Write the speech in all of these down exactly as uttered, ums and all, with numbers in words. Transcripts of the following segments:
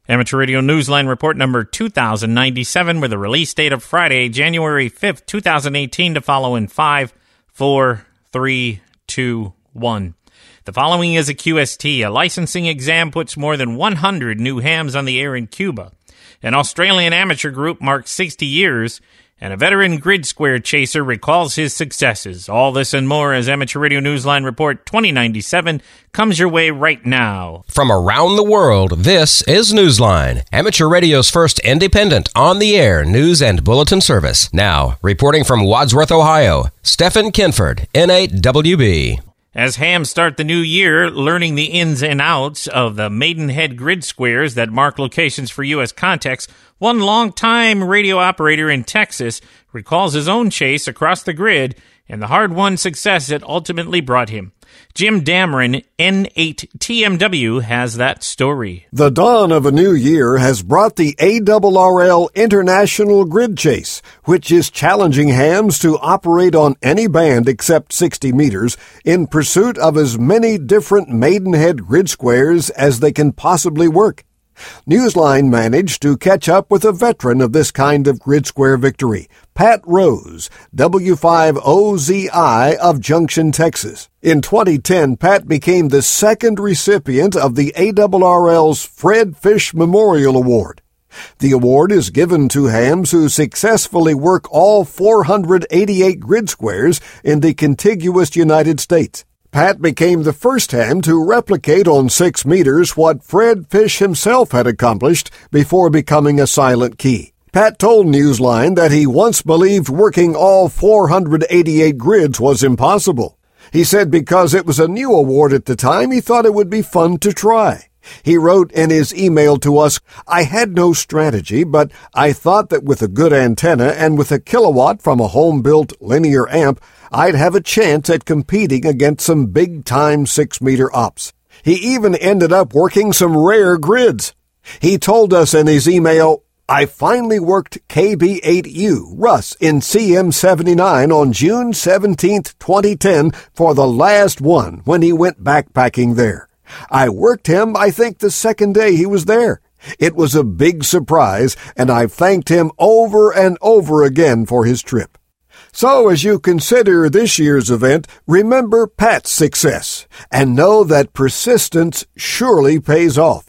Amateur Radio Newsline report number two thousand ninety-seven with a release date of Friday, January fifth, twenty eighteen to follow in five, four, three, two, one. The following is a Q S T. A licensing exam puts more than one hundred new hams on the air in Cuba. An Australian amateur group marks sixty years, and a veteran grid square chaser recalls his successes. All this and more as Amateur Radio Newsline Report twenty ninety-seven comes your way right now. From around the world, this is Newsline, Amateur Radio's first independent, on-the-air news and bulletin service. Now, reporting from Wadsworth, Ohio, Stephen Kinford, N eight W B. As hams start the new year, learning the ins and outs of the Maidenhead grid squares that mark locations for U S contacts, one longtime radio operator in Texas recalls his own chase across the grid and the hard-won success it ultimately brought him. Jim Dameron, N eight T M W, has that story. The dawn of a new year has brought the A R R L International Grid Chase, which is challenging hams to operate on any band except sixty meters in pursuit of as many different Maidenhead grid squares as they can possibly work. Newsline managed to catch up with a veteran of this kind of grid square victory, Pat Rose, W five O Z I of Junction, Texas. In twenty ten, Pat became the second recipient of the A R R L's Fred Fish Memorial Award. The award is given to hams who successfully work all four hundred eighty-eight grid squares in the contiguous United States. Pat became the first ham to replicate on six meters what Fred Fish himself had accomplished before becoming a silent key. Pat told Newsline that he once believed working all four hundred eighty-eight grids was impossible. He said because it was a new award at the time, he thought it would be fun to try. He wrote in his email to us, "I had no strategy, but I thought that with a good antenna and with a kilowatt from a home-built linear amp, I'd have a chance at competing against some big-time six-meter ops." He even ended up working some rare grids. He told us in his email, "I finally worked K B eight U, Russ, in C M seventy-nine on June seventeenth, twenty ten for the last one when he went backpacking there. I worked him, I think, the second day he was there. It was a big surprise, and I've thanked him over and over again for his trip." So as you consider this year's event, remember Pat's success and know that persistence surely pays off.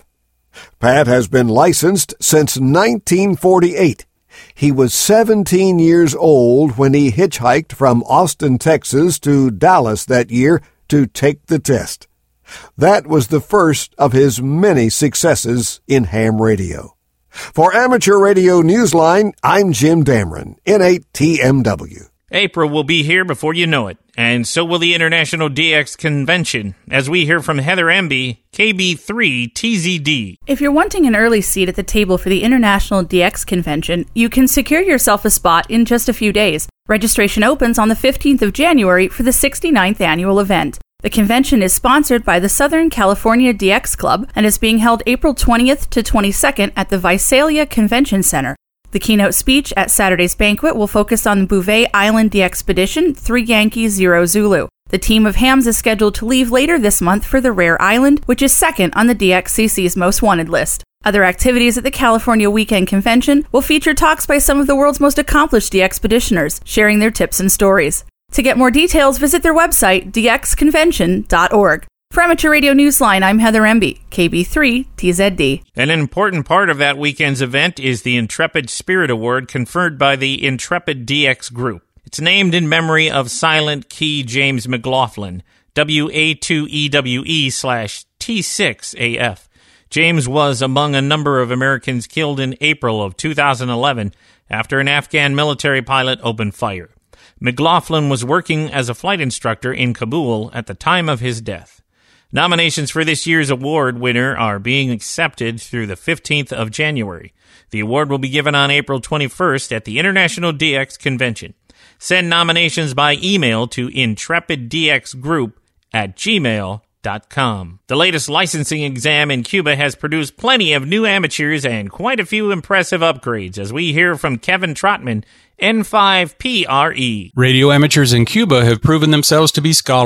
Pat has been licensed since nineteen forty-eight. He was seventeen years old when he hitchhiked from Austin, Texas to Dallas that year to take the test. That was the first of his many successes in ham radio. For Amateur Radio Newsline, I'm Jim Dameron, N eight T M W. April will be here before you know it, and so will the International D X Convention, as we hear from Heather Emby, K B three T Z D. If you're wanting an early seat at the table for the International D X Convention, you can secure yourself a spot in just a few days. Registration opens on the fifteenth of January for the sixty-ninth annual event. The convention is sponsored by the Southern California D X Club and is being held April twentieth to twenty-second at the Visalia Convention Center. The keynote speech at Saturday's banquet will focus on the Bouvet Island D-Expedition, three Yankee, zero Zulu. The team of hams is scheduled to leave later this month for the rare island, which is second on the D X C C's most wanted list. Other activities at the California Weekend Convention will feature talks by some of the world's most accomplished D-Expeditioners, sharing their tips and stories. To get more details, visit their website, d x convention dot org. For Amateur Radio Newsline, I'm Heather Emby, K B three T Z D. An important part of that weekend's event is the Intrepid Spirit Award conferred by the Intrepid D X Group. It's named in memory of Silent Key James McLaughlin, W A two E W E slash T six A F. James was among a number of Americans killed in April of two thousand eleven after an Afghan military pilot opened fire. McLaughlin was working as a flight instructor in Kabul at the time of his death. Nominations for this year's award winner are being accepted through the fifteenth of January. The award will be given on April twenty-first at the International D X Convention. Send nominations by email to intrepiddxgroup at gmail dot com. The latest licensing exam in Cuba has produced plenty of new amateurs and quite a few impressive upgrades, as we hear from Kevin Trotman, N five P R E. Radio amateurs in Cuba have proven themselves to be scholars.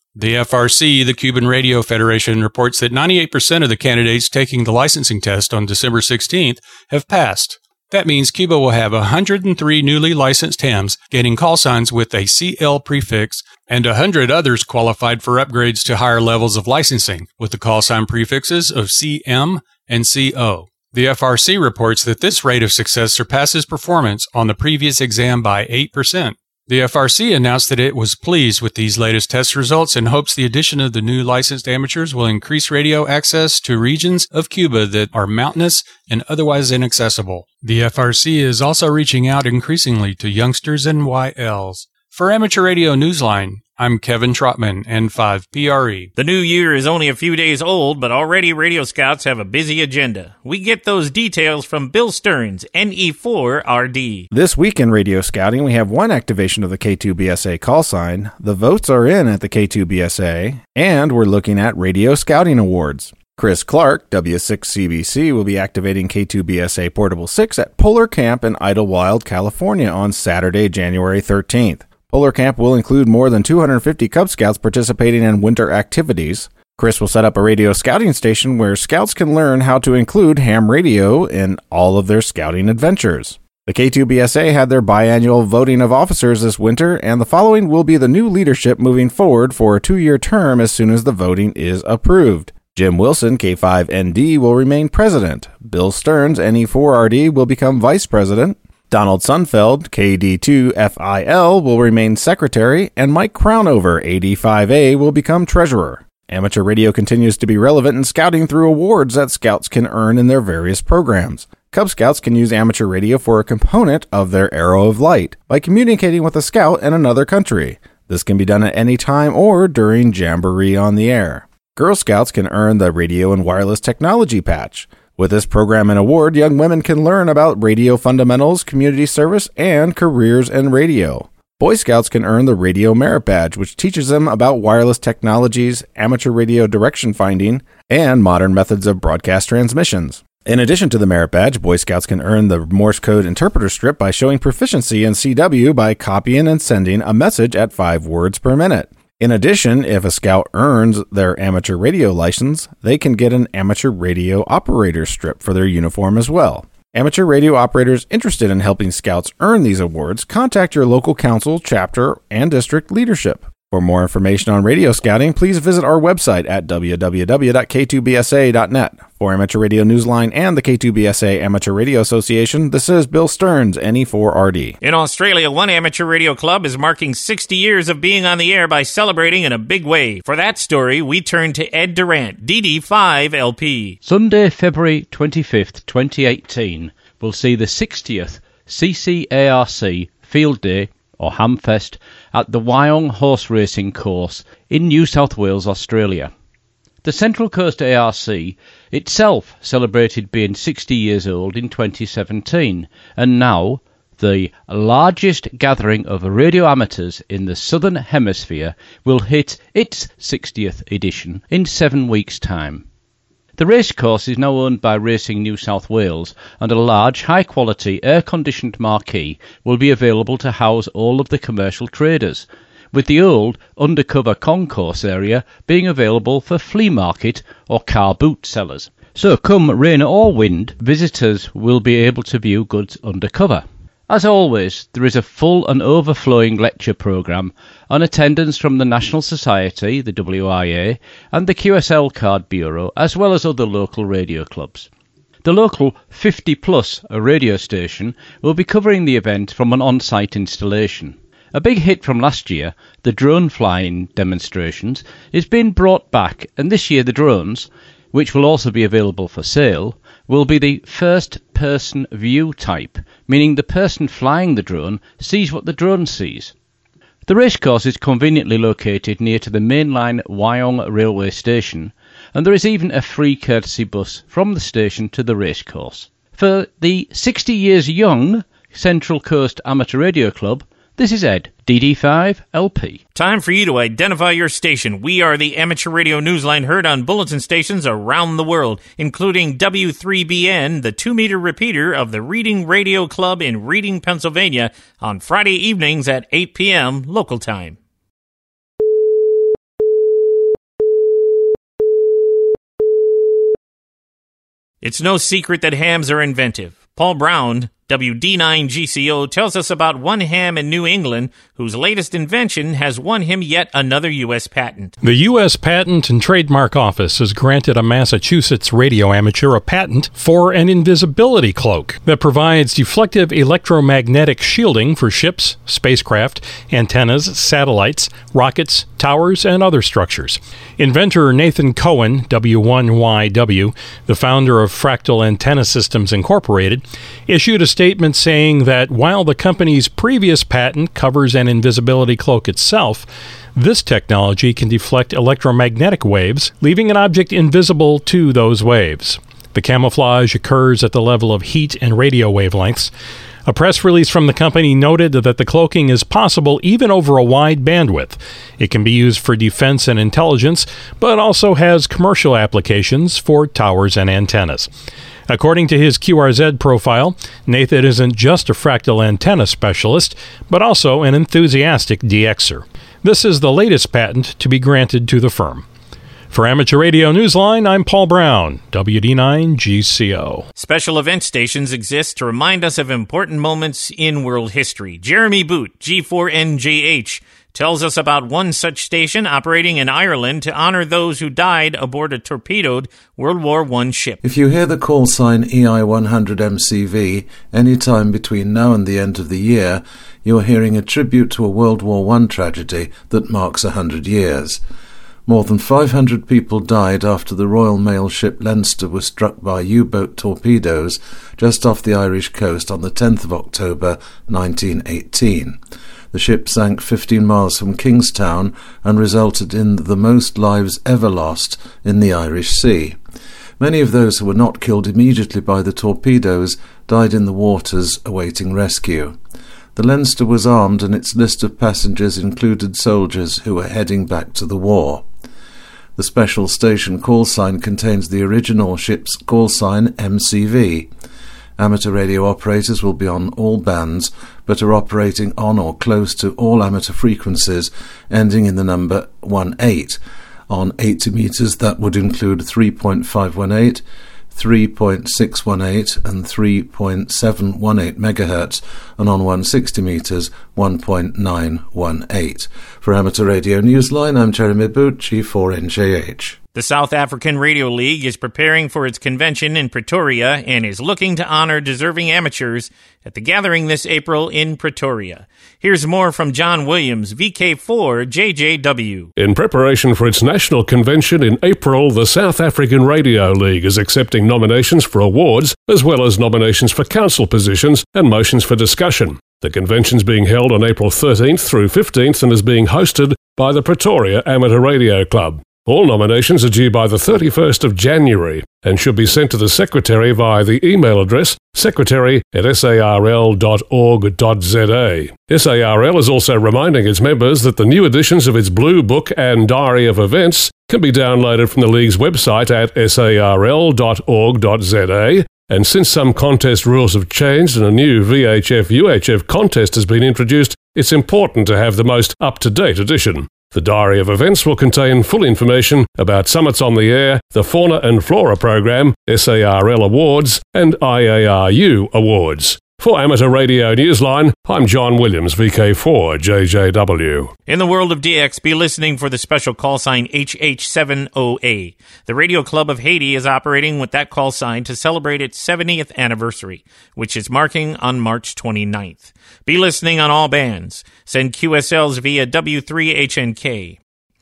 The F R C, the Cuban Radio Federation, reports that ninety-eight percent of the candidates taking the licensing test on December sixteenth have passed. That means Cuba will have one hundred three newly licensed hams getting call signs with a C L prefix and one hundred others qualified for upgrades to higher levels of licensing with the call sign prefixes of C M and C O. The F R C reports that this rate of success surpasses performance on the previous exam by eight percent. The F R C announced that it was pleased with these latest test results and hopes the addition of the new licensed amateurs will increase radio access to regions of Cuba that are mountainous and otherwise inaccessible. The F R C is also reaching out increasingly to youngsters and Y Ls. For Amateur Radio Newsline, I'm Kevin Trotman, N five P R E. The new year is only a few days old, but already Radio Scouts have a busy agenda. We get those details from Bill Stearns, N E four R D. This week in Radio Scouting, we have one activation of the K two B S A call sign, the votes are in at the K two B S A, and we're looking at Radio Scouting Awards. Chris Clark, W six C B C, will be activating K two B S A Portable six at Polar Camp in Idlewild, California on Saturday, January thirteenth. Polar Camp will include more than two hundred fifty Cub Scouts participating in winter activities. Chris will set up a radio scouting station where scouts can learn how to include ham radio in all of their scouting adventures. The K two B S A had their biannual voting of officers this winter, and the following will be the new leadership moving forward for a two-year term as soon as the voting is approved. Jim Wilson, K five N D, will remain president. Bill Stearns, N E four R D, will become vice president. Donald Sunfeld, K D two F I L, will remain secretary, and Mike Crownover, A D five A, will become treasurer. Amateur radio continues to be relevant in scouting through awards that scouts can earn in their various programs. Cub Scouts can use amateur radio for a component of their Arrow of Light by communicating with a scout in another country. This can be done at any time or during Jamboree on the Air. Girl Scouts can earn the Radio and Wireless Technology Patch. With this program and award, young women can learn about radio fundamentals, community service, and careers in radio. Boy Scouts can earn the Radio Merit Badge, which teaches them about wireless technologies, amateur radio direction finding, and modern methods of broadcast transmissions. In addition to the Merit Badge, Boy Scouts can earn the Morse Code Interpreter Strip by showing proficiency in C W by copying and sending a message at five words per minute. In addition, if a scout earns their amateur radio license, they can get an amateur radio operator strip for their uniform as well. Amateur radio operators interested in helping scouts earn these awards, contact your local council, chapter, and district leadership. For more information on radio scouting, please visit our website at w w w dot k two b s a dot net. For Amateur Radio Newsline and the K two B S A Amateur Radio Association, this is Bill Stearns, N E four R D. In Australia, one amateur radio club is marking sixty years of being on the air by celebrating in a big way. For that story, we turn to Ed Durant, D D five L P. Sunday, February twenty-fifth, twenty eighteen, will see the sixtieth C C A R C Field Day, or Hamfest, at the Wyong Horse Racing Course in New South Wales, Australia. The Central Coast A R C itself celebrated being sixty years old in twenty seventeen, and now the largest gathering of radio amateurs in the Southern Hemisphere will hit its sixtieth edition in seven weeks' time. The racecourse is now owned by Racing New South Wales, and a large, high-quality, air-conditioned marquee will be available to house all of the commercial traders, with the old undercover concourse area being available for flea market or car boot sellers. So come rain or wind, visitors will be able to view goods undercover. As always, there is a full and overflowing lecture programme on attendance from the National Society, the W I A, and the Q S L Card Bureau, as well as other local radio clubs. The local fifty plus radio station will be covering the event from an on-site installation. A big hit from last year, the drone flying demonstrations, is being brought back, and this year the drones, which will also be available for sale, will be the first-person view type, meaning the person flying the drone sees what the drone sees. The racecourse is conveniently located near to the mainline Wyong railway station, and there is even a free courtesy bus from the station to the racecourse. For the sixty years young Central Coast Amateur Radio Club, this is Ed, D D five L P. Time for you to identify your station. We are the Amateur Radio Newsline, heard on bulletin stations around the world, including W three B N, the two-meter repeater of the Reading Radio Club in Reading, Pennsylvania, on Friday evenings at eight p.m. local time. It's no secret that hams are inventive. Paul Brown, W D nine G C O, tells us about one ham in New England whose latest invention has won him yet another U S patent. The U S Patent and Trademark Office has granted a Massachusetts radio amateur a patent for an invisibility cloak that provides deflective electromagnetic shielding for ships, spacecraft, antennas, satellites, rockets, towers, and other structures. Inventor Nathan Cohen, W one Y W, the founder of Fractal Antenna Systems Incorporated, issued a statement saying that while the company's previous patent covers an invisibility cloak itself, this technology can deflect electromagnetic waves, leaving an object invisible to those waves. The camouflage occurs at the level of heat and radio wavelengths. A press release from the company noted that the cloaking is possible even over a wide bandwidth. It can be used for defense and intelligence, but also has commercial applications for towers and antennas. According to his Q R Z profile, Nathan isn't just a fractal antenna specialist, but also an enthusiastic D Xer. This is the latest patent to be granted to the firm. For Amateur Radio Newsline, I'm Paul Brown, W D nine G C O. Special event stations exist to remind us of important moments in world history. Jeremy Boot, G four N J H, tells us about one such station operating in Ireland to honor those who died aboard a torpedoed World War One ship. If you hear the call sign E I one hundred M C V any time between now and the end of the year, you're hearing a tribute to a World War One tragedy that marks a hundred years. More than five hundred people died after the Royal Mail ship Leinster was struck by U-boat torpedoes just off the Irish coast on the tenth of October nineteen eighteen. The ship sank fifteen miles from Kingstown and resulted in the most lives ever lost in the Irish Sea. Many of those who were not killed immediately by the torpedoes died in the waters awaiting rescue. The Leinster was armed and its list of passengers included soldiers who were heading back to the war. The special station call sign contains the original ship's call sign M C V. Amateur radio operators will be on all bands, but are operating on or close to all amateur frequencies ending in the number one eight. On eighty meters, that would include three point five one eight, three point six one eight and three point seven one eight megahertz, and on one hundred sixty meters, one point nine one eight. For Amateur Radio Newsline, I'm Jeremy Boot, G four N J H. The South African Radio League is preparing for its convention in Pretoria and is looking to honor deserving amateurs at the gathering this April in Pretoria. Here's more from John Williams, V K four J J W. In preparation for its national convention in April, the South African Radio League is accepting nominations for awards as well as nominations for council positions and motions for discussion. The convention's being held on April thirteenth through fifteenth and is being hosted by the Pretoria Amateur Radio Club. All nominations are due by the thirty-first of January and should be sent to the Secretary via the email address secretary at sarl dot org dot za. S A R L is also reminding its members that the new editions of its Blue Book and Diary of Events can be downloaded from the League's website at sarl dot org dot za. And since some contest rules have changed and a new V H F U H F contest has been introduced, it's important to have the most up-to-date edition. The Diary of Events will contain full information about Summits on the Air, the Fauna and Flora Program, S A R L Awards, and I A R U Awards. For Amateur Radio Newsline, I'm John Williams, V K four J J W. In the world of D X, be listening for the special call sign H H seven O A. The Radio Club of Haiti is operating with that call sign to celebrate its seventieth anniversary, which is marking on March twenty-ninth. Be listening on all bands. Send Q S Ls via W three H N K.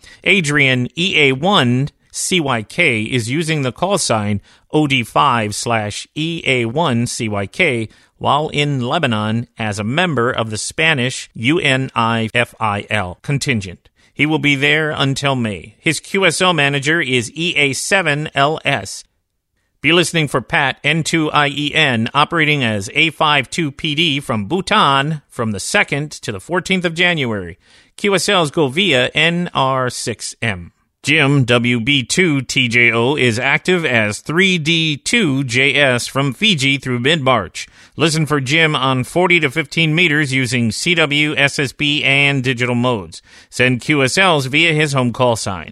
Adrian E A one C Y K is using the call sign O D five slash E A one C Y K while in Lebanon as a member of the Spanish U N I F I L contingent. He will be there until May. His Q S L manager is E A seven L S. Be listening for Pat N two I E N operating as A fifty-two P D from Bhutan from the second to the fourteenth of January. Q S Ls go via N R six M. Jim W B two T J O is active as three D two J S from Fiji through mid-March. Listen for Jim on forty to fifteen meters using C W, S S B, and digital modes. Send Q S Ls via his home call sign.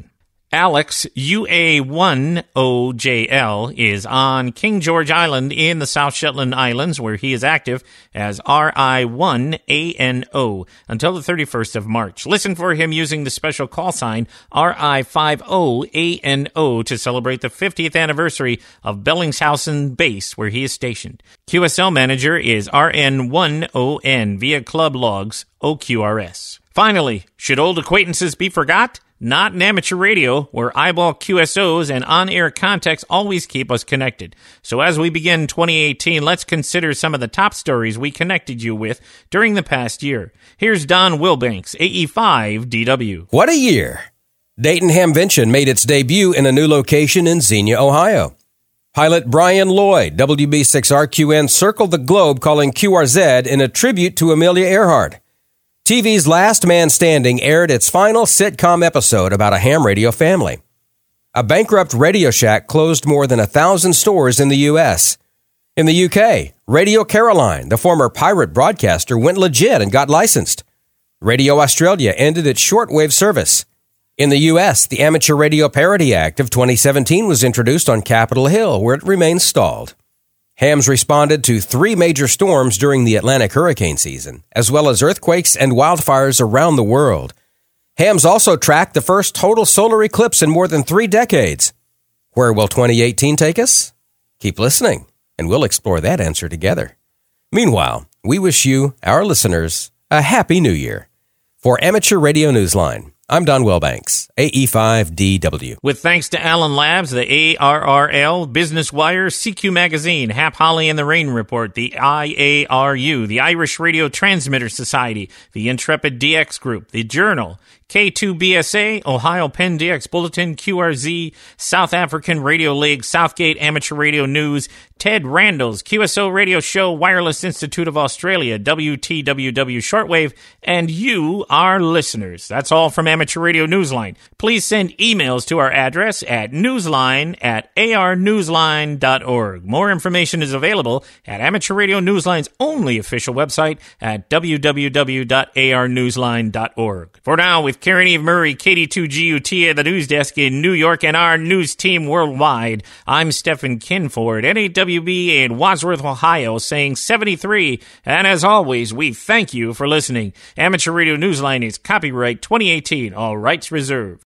Alex, U A one O J L, is on King George Island in the South Shetland Islands, where he is active as R I one A N O until the thirty-first of March. Listen for him using the special call sign R I five O A N O to celebrate the fiftieth anniversary of Bellingshausen Base, where he is stationed. Q S L manager is R N one O N via club logs O Q R S. Finally, should old acquaintances be forgot? Not in amateur radio, where eyeball Q S Os and on-air contacts always keep us connected. So as we begin twenty eighteen, let's consider some of the top stories we connected you with during the past year. Here's Don Wilbanks, A E five D W. What a year! Dayton Hamvention made its debut in a new location in Xenia, Ohio. Pilot Brian Lloyd, W B six R Q N, circled the globe calling Q R Z in a tribute to Amelia Earhart. T V's Last Man Standing aired its final sitcom episode about a ham radio family. A bankrupt Radio Shack closed more than a thousand stores in the U S. In the U K, Radio Caroline, the former pirate broadcaster, went legit and got licensed. Radio Australia ended its shortwave service. In the U S, the Amateur Radio Parity Act of twenty seventeen was introduced on Capitol Hill, where it remains stalled. Hams responded to three major storms during the Atlantic hurricane season, as well as earthquakes and wildfires around the world. Hams also tracked the first total solar eclipse in more than three decades. Where will twenty eighteen take us? Keep listening, and we'll explore that answer together. Meanwhile, we wish you, our listeners, a happy new year. For Amateur Radio Newsline, I'm Don Wilbanks, A E five D W. With thanks to Allen Labs, the A R R L, Business Wire, C Q Magazine, Hap Holly and the Rain Report, the I A R U, the Irish Radio Transmitter Society, the Intrepid D X Group, the Journal, K two B S A, Ohio Penn D X Bulletin, Q R Z, South African Radio League, Southgate Amateur Radio News, Ted Randall's Q S O Radio Show, Wireless Institute of Australia, W T W W Shortwave, and you, our listeners. That's all from Amateur Radio Newsline. Please send emails to our address at newsline at a r newsline dot org. More information is available at Amateur Radio Newsline's only official website at w w w dot a r newsline dot org. For now, with Karen Eve Murray, K D two G U T at the news desk in New York, and our news team worldwide, I'm Stephen Kinford, N A W B in Wadsworth, Ohio, saying seventy-three, and as always, we thank you for listening. Amateur Radio Newsline is copyright twenty eighteen, all rights reserved.